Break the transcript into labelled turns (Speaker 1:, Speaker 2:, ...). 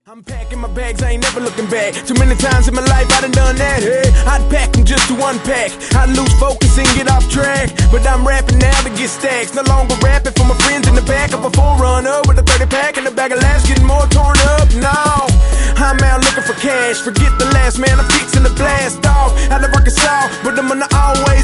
Speaker 1: I'm packing my bags, I ain't never looking back. Too many times in my life I done that, hey. I'd pack them just to unpack. I'd lose focus and get off track. But I'm rapping now to get stacks. No longer rapping for my friends in the back of a 4Runner with a 30 pack and a bag of laughs getting more torn up. No, I'm out looking for cash. Forget the last man, I'm fixing the blast off. Had to reconcile, but I'm gonna always